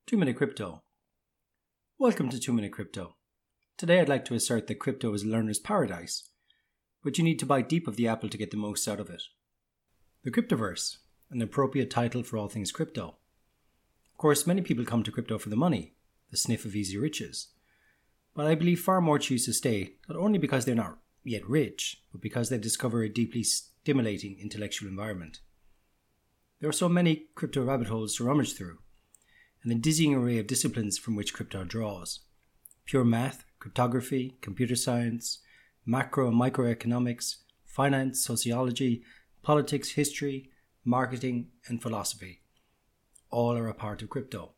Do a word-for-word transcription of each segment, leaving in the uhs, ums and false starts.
two minute Crypto. Welcome to two minute Crypto. Today I'd like to assert that crypto is a learner's paradise, but you need to bite deep of the apple to get the most out of it. The Cryptoverse, an appropriate title for all things crypto. Of course, many people come to crypto for the money, the sniff of easy riches. But I believe far more choose to stay, not only because they're not yet rich, but because they discover a deeply stimulating intellectual environment. There are so many crypto rabbit holes to rummage through, and a dizzying array of disciplines from which crypto draws. Pure math, cryptography, computer science, macro and microeconomics, finance, sociology, politics, history, marketing, and philosophy. All are a part of crypto.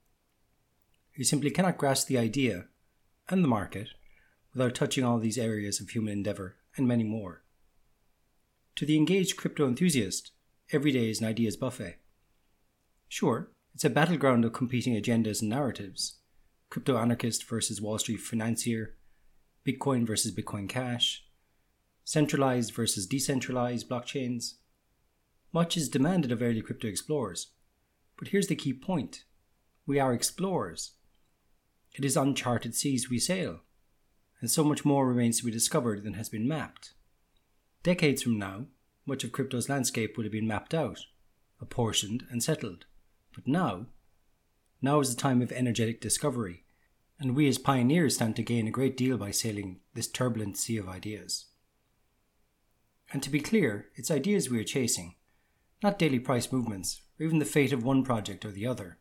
You simply cannot grasp the idea and the market without touching all these areas of human endeavour and many more. To the engaged crypto enthusiast, every day is an ideas buffet. Sure, it's a battleground of competing agendas and narratives. Crypto anarchist versus Wall Street financier, Bitcoin versus Bitcoin Cash, centralized versus decentralized blockchains. Much is demanded of early crypto explorers. But here's the key point. We are explorers. It is uncharted seas we sail, and so much more remains to be discovered than has been mapped. Decades from now, much of crypto's landscape will have been mapped out, apportioned and settled. But now, now is the time of energetic discovery, and we as pioneers stand to gain a great deal by sailing this turbulent sea of ideas. And to be clear, it's ideas we are chasing, not daily price movements, or even the fate of one project or the other.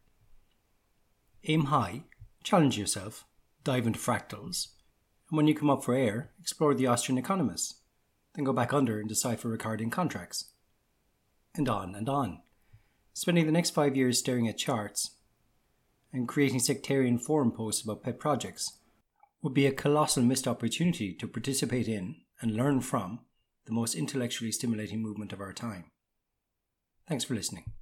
Aim high, challenge yourself, dive into fractals, and when you come up for air, explore the Austrian economists, then go back under and decipher Ricardian contracts. And on and on. Spending the next five years staring at charts and creating sectarian forum posts about pet projects would be a colossal missed opportunity to participate in and learn from the most intellectually stimulating movement of our time. Thanks for listening.